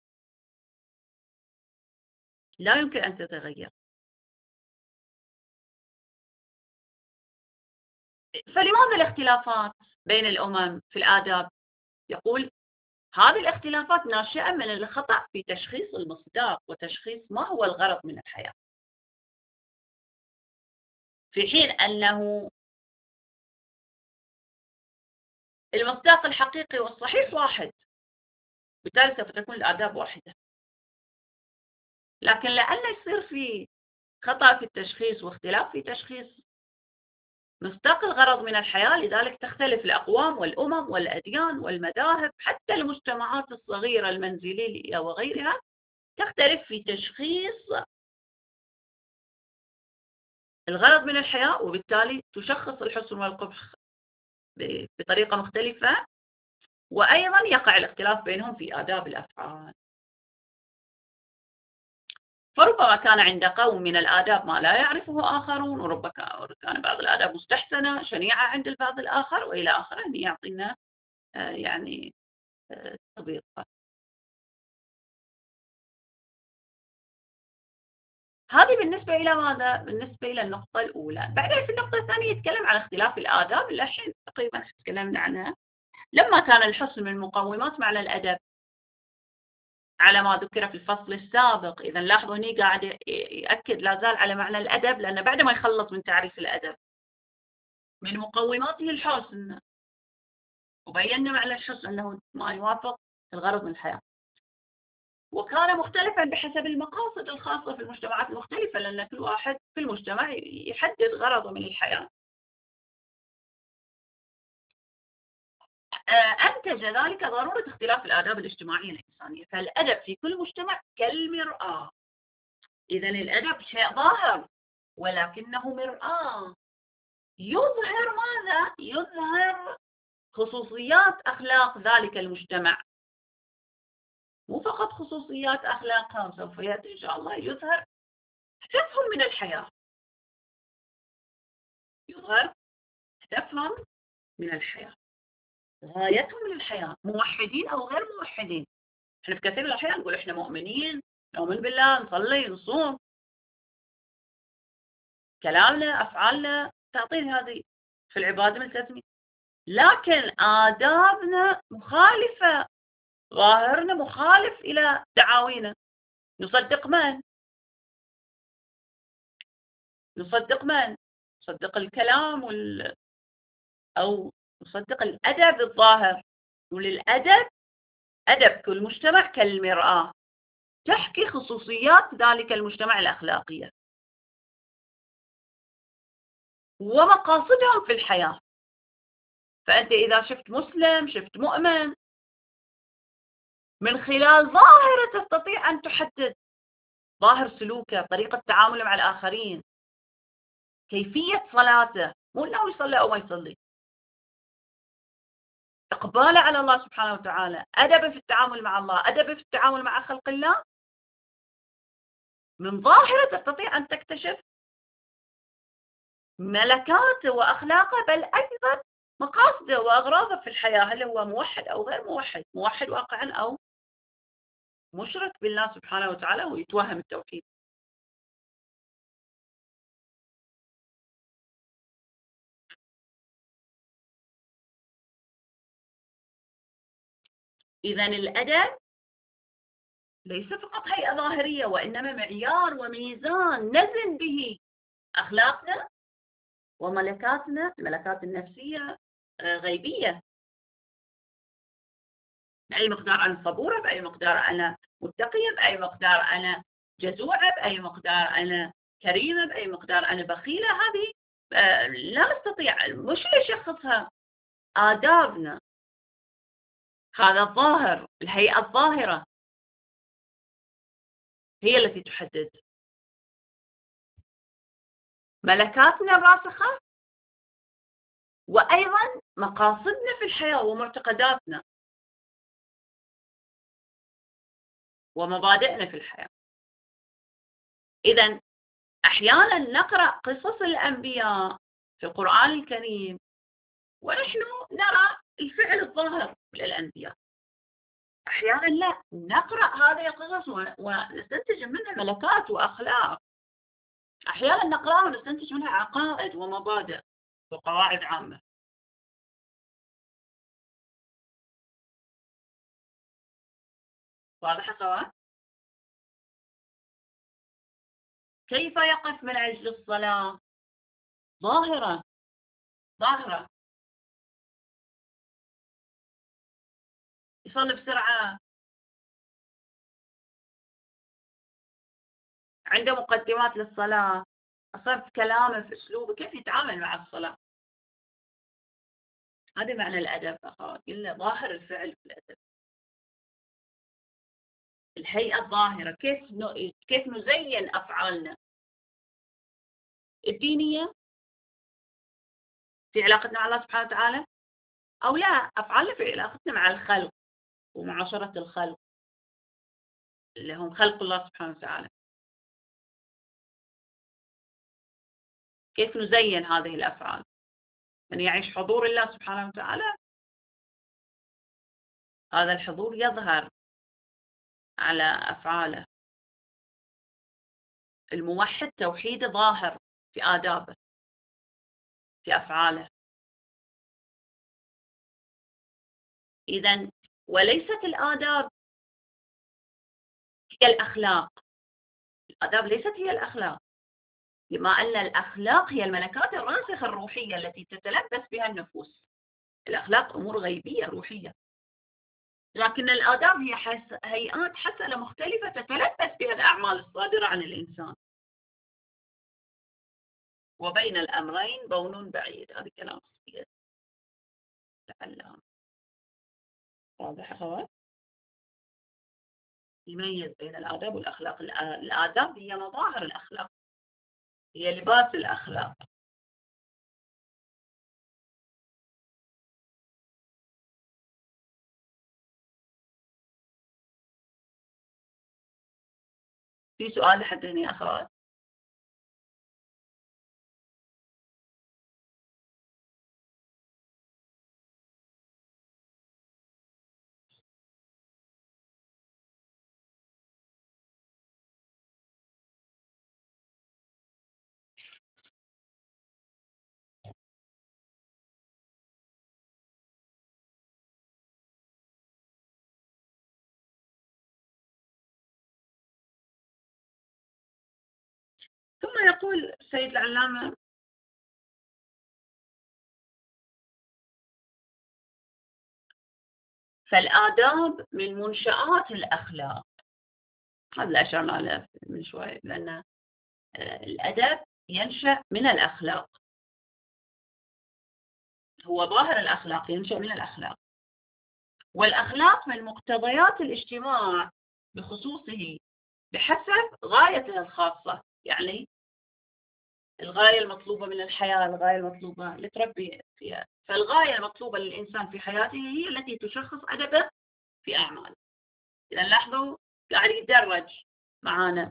لا يمكن أن تتغير. فلماذا الاختلافات بين الأمم في الآداب؟ يقول هذه الاختلافات ناشئة من الخطأ في تشخيص المصداق وتشخيص ما هو الغرض من الحياة، في حين أنه المصداق الحقيقي والصحيح واحد، بالتالي سوف تكون الآداب واحدة. لكن لأن يصير في خطأ في التشخيص واختلاف في تشخيص مصداق الغرض من الحياة، لذلك تختلف الأقوام والأمم والأديان والمذاهب، حتى المجتمعات الصغيرة المنزلية وغيرها تختلف في تشخيص الغرض من الحياة، وبالتالي تشخص الحسن والقبح بطريقة مختلفة، وأيضا يقع الاختلاف بينهم في آداب الأفعال. فربما كان عند قوم من الآداب ما لا يعرفه آخرون، وربما كان بعض الآداب مستحسنة شنيعة عند البعض الآخر، وإلى آخره، أن يعطينا يعني تطبيق. هذه بالنسبة إلى ماذا؟ بالنسبة إلى النقطة الأولى. بعدين في النقطة الثانية يتكلم عن اختلاف الآداب اللي الحين تقريبا تكلمنا عنها. لما كان الحسن من مقومات معنى الأدب على ما ذكر في الفصل السابق، إذا لاحظوا هني قاعد يأكد لا زال على معنى الأدب، لأن بعد ما يخلص من تعريف الأدب من مقوماته الحسن، وبينا معنى الحسن أنه ما يوافق الغرض من الحياة، وكان مختلفا بحسب المقاصد الخاصة في المجتمعات المختلفة، لأن كل واحد في المجتمع يحدد غرضه من الحياة. أنتج ذلك ضرورة اختلاف الآداب الاجتماعية الإنسانية، فالأدب في كل مجتمع كالمرآة. إذا الأدب شيء ظاهر ولكنه مرآة، يظهر ماذا؟ يظهر خصوصيات أخلاق ذلك المجتمع، مو فقط خصوصيات أخلاقها، سوف يأتي إن شاء الله يظهر هدفهم من الحياة، يظهر هدفهم من الحياة، غايتهم من الحياة، موحدين أو غير موحدين. احنا في كثير من الأحيان نقول احنا مؤمنين، نؤمن بالله، نصلي، نصوم، كلامنا أفعالنا تعطينا هذه في العبادة ملتزمين، لكن آدابنا مخالفة، ظاهرنا مخالف إلى دعاوينا. نصدق من؟ نصدق من؟ نصدق الكلام وال... أو نصدق الأدب الظاهر. وللأدب أدب كل مجتمع كالمرآة، تحكي خصوصيات ذلك المجتمع الأخلاقية ومقاصدهم في الحياة. فأنت إذا شفت مسلم، شفت مؤمن، من خلال ظاهرة تستطيع أن تحدد ظاهر سلوكه، طريقة تعامله مع الآخرين، كيفية صلاته، مو أنه يصلي أو ما يصلي، إقباله على الله سبحانه وتعالى، أدبه في التعامل مع الله، أدبه في التعامل مع خلق الله. من ظاهرة تستطيع أن تكتشف ملكاته وأخلاقه، بل أيضا مقاصده وأغراضه في الحياة، هل هو موحد أو غير موحد، موحد واقعا أو مشرك بالله سبحانه وتعالى ويتوهم التوحيد. إذا الأدب ليس فقط هيئة ظاهرية، وإنما معيار وميزان نزن به أخلاقنا وملكاتنا، الملكات النفسية غيبية، بأي مقدار أنا صبورة، بأي مقدار أنا متقية، بأي مقدار أنا جزوعة، بأي مقدار أنا كريمة، بأي مقدار أنا بخيلة. هذه لا نستطيع، مش اللي يشخصها آدابنا، هذا الظاهر، الهيئة الظاهرة هي التي تحدد ملكاتنا الراسخة، وأيضا مقاصدنا في الحياة ومعتقداتنا ومبادئنا في الحياة. إذا أحيانا نقرأ قصص الأنبياء في القرآن الكريم ونحن نرى الفعل الظاهر، للأنبياء. أحيانا لا، نقرأ هذه القصص ونستنتج منها ملكات وأخلاق. أحيانا نقرأها ونستنتج منها عقائد ومبادئ وقواعد عامة. واضح أخوات؟ كيف يقف من أجل الصلاة؟ ظاهرة ظاهرة، يصلي بسرعة، عنده مقدمات للصلاة، صرف كلامه في أسلوبه، كيف يتعامل مع الصلاة. هذا معنى الأدب أخوات، قلنا ظاهر الفعل في الأدب، الهيئة الظاهرة، كيف كيف نزين أفعالنا الدينية في علاقتنا مع الله سبحانه وتعالى، أو لا أفعالنا في علاقتنا مع الخلق ومعاشرة الخلق اللي هم خلق الله سبحانه وتعالى. كيف نزين هذه الأفعال؟ من يعيش حضور الله سبحانه وتعالى، هذا الحضور يظهر على أفعاله. الموحد توحيد ظاهر في آدابه، في أفعاله. إذن وليست الآداب هي الأخلاق، الآداب ليست هي الأخلاق، بما أن الأخلاق هي الملكات الراسخة الروحية التي تتلبس بها النفوس. الأخلاق أمور غيبية روحية، لكن الآداب هي حس... هيئات حسنة مختلفة تتلبس بها الأعمال الصادرة عن الإنسان. وبين الأمرين بون بعيد، هذا كلام صحيح لعلهم. واضح أخوات؟ يميز بين الآداب والأخلاق. الآداب هي مظاهر الأخلاق، هي لباس الأخلاق. في سؤال لحد هنا يا أخوات؟ ثم يقول السيد العلامة: فالآداب من منشآت الأخلاق. هذا اللي أشرنا له من شوي، لأن الأدب ينشأ من الأخلاق، هو ظاهر الأخلاق ينشأ من الأخلاق، والأخلاق من مقتضيات الاجتماع بخصوصه بحسب غايته الخاصة. يعني الغاية المطلوبة من الحياة، الغاية المطلوبة لتربي فيها، فالغاية المطلوبة للإنسان في حياته هي التي تشخص أدبه في أعماله. إذا لاحظوا قاعد يتدرج معانا.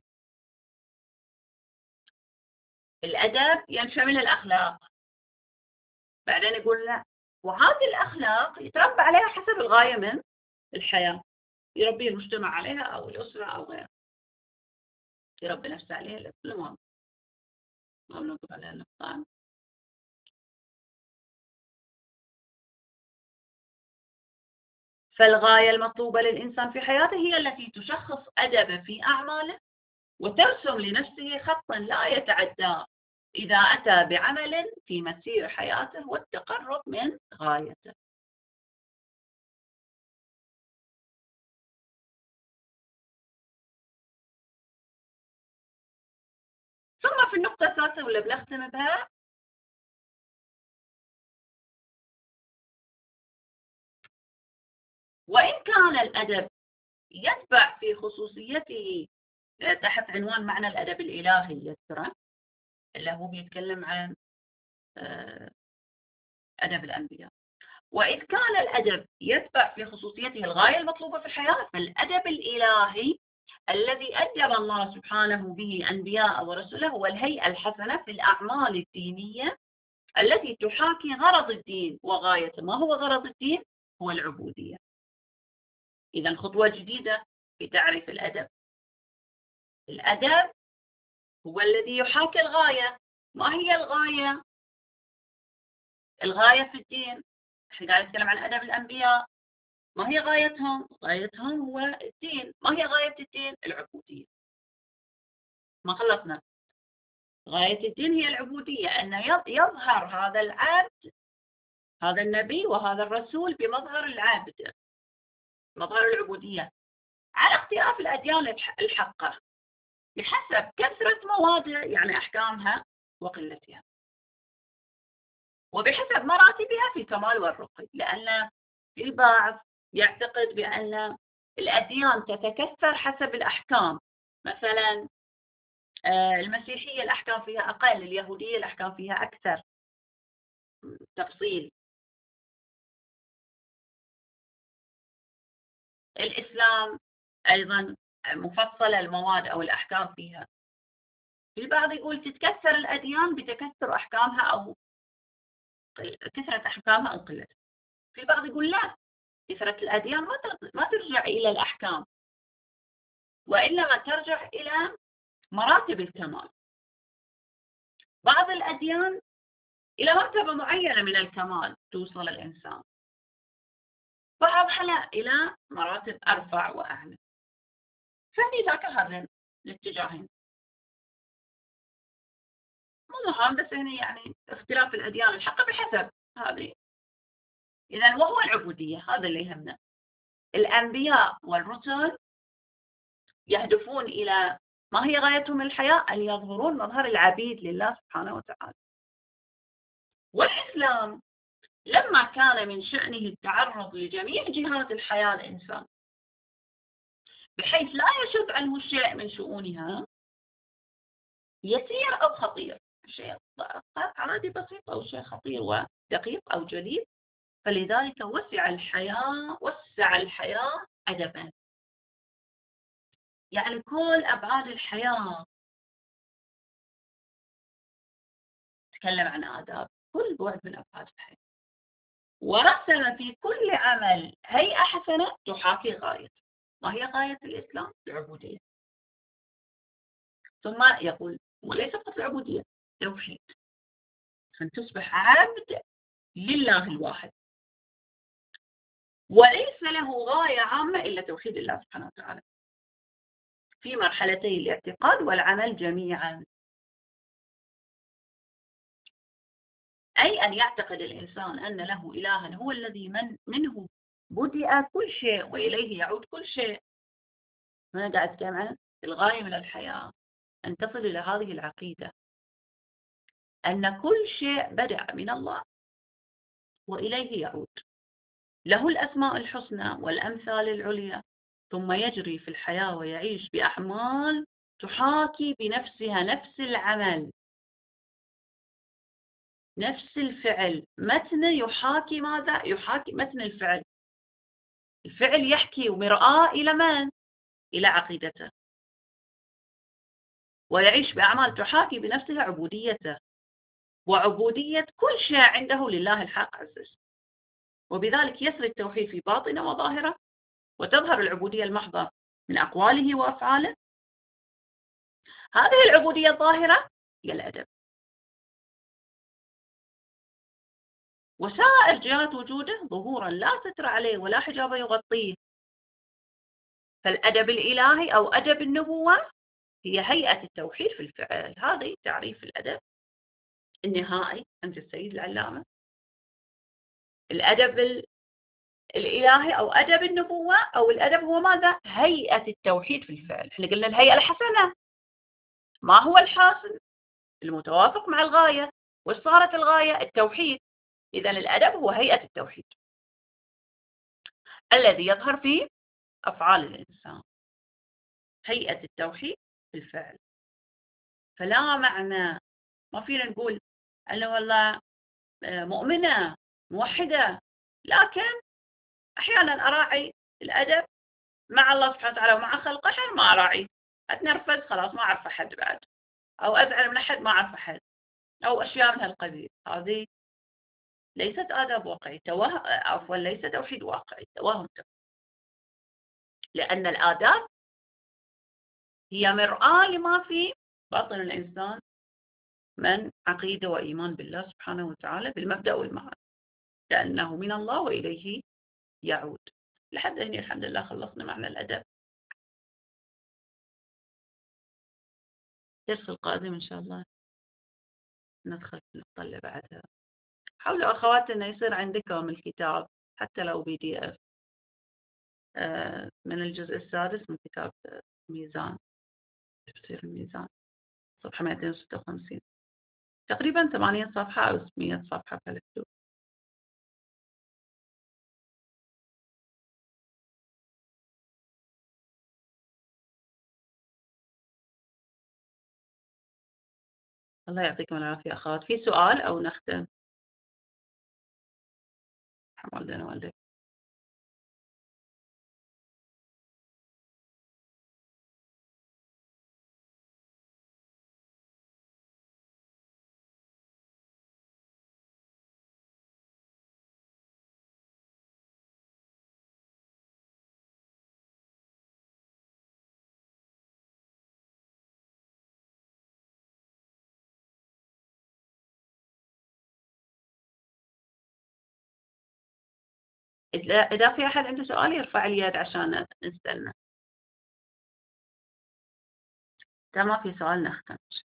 الأدب ينشأ من الأخلاق، بعدين يقول لا، وهذه الأخلاق يتربى عليها حسب الغاية من الحياة، يربي المجتمع عليها أو الأسرة أو غيره، يربي نفسه عليها. المهم ما بنوقف عليها النقطة. فالغاية المطلوبة للإنسان في حياته هي التي تشخص أدبه في أعماله وترسم لنفسه خطا لا يتعدى إذا أتى بعمل في مسير حياته والتقرب من غايته. ثم في النقطة الثالثة واللي بنختم بها: وإن كان الأدب يتبع في خصوصيته تحت عنوان معنى الأدب الإلهي، يذكره اللي هو بيتكلم عن أدب الأنبياء. وإذ كان الأدب يتبع في خصوصيته الغاية المطلوبة في الحياة، فالأدب الإلهي الذي أدب الله سبحانه به أنبياء ورسله هو الهيئة الحسنة في الأعمال الدينية التي تحاكي غرض الدين وغايته. ما هو غرض الدين؟ هو العبودية. إذا خطوة جديدة في تعريف الأدب. الأدب هو الذي يحاكي الغاية. ما هي الغاية؟ الغاية في الدين، احنا قاعد نتكلم عن أدب الأنبياء. ما هي غايتهم؟ غايتهم هو الدين. ما هي غاية الدين؟ العبودية. ما خلصنا. غاية الدين هي العبودية، أن يظهر هذا العبد، هذا النبي وهذا الرسول بمظهر العبد، مظهر العبودية، على اختلاف الأديان الحقة، بحسب كثرة مواضع يعني أحكامها وقلتها، وبحسب مراتبها في الكمال والرقي. لأن في البعض يعتقد بأن الأديان تتكثر حسب الأحكام. مثلا المسيحية الأحكام فيها أقل، اليهودية الأحكام فيها أكثر تفصيل، الإسلام أيضا مفصلة المواد أو الأحكام فيها. في البعض يقول تتكثر الأديان بتكثر أحكامها أو كثرة أحكامها أو قلتها. في البعض يقول لا، كثرة الأديان ما ترجع إلى الأحكام، وإنما ترجع إلى مراتب الكمال. بعض الأديان إلى مرتبة معينة من الكمال توصل الإنسان، بعضها لا، إلى مراتب أرفع وأعلى. فهني ذاك هذين الاتجاهين مو مهم، بس هنا يعني اختلاف الأديان الحقة بحسب هذه. إذا وهو العبودية، هذا اللي يهمنا. الأنبياء والرسل يهدفون إلى ما هي غايتهم الحياة؟ أن يظهرون مظهر العبيد لله سبحانه وتعالى. والإسلام لما كان من شأنه التعرض لجميع جهات الحياة الإنسان بحيث لا يشذ عنه شيء من شؤونها، يسير أو خطير، شيء عادي بسيط أو شيء خطير ودقيق أو جليل، فلذلك وسع الحياة وسع الحياة أدبا. يعني كل أبعاد الحياة تكلم عن آداب كل بعد من أبعاد الحياة، ورسم في كل عمل هيئة حسنة تحاكي غايته. ما هي غاية الإسلام؟ العبودية. ثم يقول وليس فقط العبودية، توحيد، أن تصبح عبد لله الواحد، وليس له غاية عامة إلا توحيد الله سبحانه وتعالى في مرحلتي الاعتقاد والعمل جميعا. أي أن يعتقد الإنسان أن له إلها هو الذي من منه بدأ كل شيء وإليه يعود كل شيء. هنا قاعد أتكلم عن الغاية من الحياة، أن تصل إلى هذه العقيدة أن كل شيء بدأ من الله وإليه يعود، له الأسماء الحسنى والأمثال العليا، ثم يجري في الحياة ويعيش بأعمال تحاكي بنفسها نفس العمل، نفس الفعل. متن يحاكي ماذا؟ يحاكي متن الفعل. الفعل يحكي مرآة إلى من؟ إلى عقيدته، ويعيش بأعمال تحاكي بنفسها عبوديته، وعبودية كل شيء عنده لله الحق عز وجل. وبذلك يسري التوحيد في باطنه وظاهره، وتظهر العبودية المحضة من أقواله وأفعاله. هذه العبودية الظاهرة هي الأدب. وسائر جهات وجوده ظهورا لا ستر عليه ولا حجاب يغطيه. فالأدب الإلهي أو أدب النبوة هي هيئة التوحيد في الفعل. هذه تعريف الأدب النهائي عند السيد العلامة. الأدب الإلهي أو أدب النبوة أو الأدب هو ماذا؟ هيئة التوحيد في الفعل. احنا قلنا الهيئة الحسنة. ما هو الحاصل؟ المتوافق مع الغاية. وصارت الغاية التوحيد. إذا الأدب هو هيئة التوحيد الذي يظهر في أفعال الإنسان، هيئة التوحيد في الفعل. فلا معنى، ما فينا نقول أنا والله مؤمنة موحدة، لكن أحيانا أراعي الأدب مع الله سبحانه وتعالى ومع خلقه، أحيانا ما أراعي، أتنرفز خلاص ما أعرف أحد بعد، أو أزعل من أحد ما أعرف أحد، أو أشياء من هالقبيل. هذه ليست آداب واقعي توه... عفوا ليس توحيد واقعي، توهم. لأن الآداب هي مرآة لما في باطن الإنسان من عقيدة وإيمان بالله سبحانه وتعالى بالمبدأ والمعاد، لأنه من الله وإليه يعود. لحد هنا الحمد لله خلصنا معنى الأدب. الدرس القادم إن شاء الله ندخل في النقطة اللي بعدها. حاولوا أخواتي أن يصير عندكم الكتاب حتى لو بي دي إف من الجزء السادس من كتاب ميزان، تفسير الميزان، صفحة مئتين وستة وخمسين، تقريبا ثمانين صفحة أو ستمئة صفحة في الكتاب. الله يعطيكم العافية أخوات. في سؤال أو نختم؟ والدنا والدك. إذا في أحد عنده سؤال يرفع اليد عشان نستنى. إذا ما في سؤال نختم.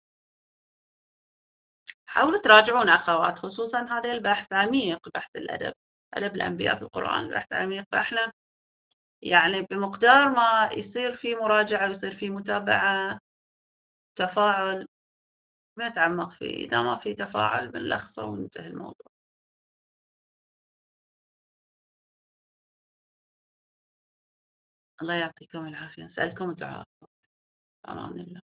حاولوا تراجعون أخوات، خصوصا هذا البحث عميق، بحث الأدب، أدب الأنبياء في القرآن بحث عميق. فإحنا يعني بمقدار ما يصير في مراجعة ويصير في متابعة تفاعل بنتعمق فيه، إذا ما في تفاعل بنلخصه وينتهي الموضوع. الله يعطيكم العافية. أسألكم الدعاء. أمان الله.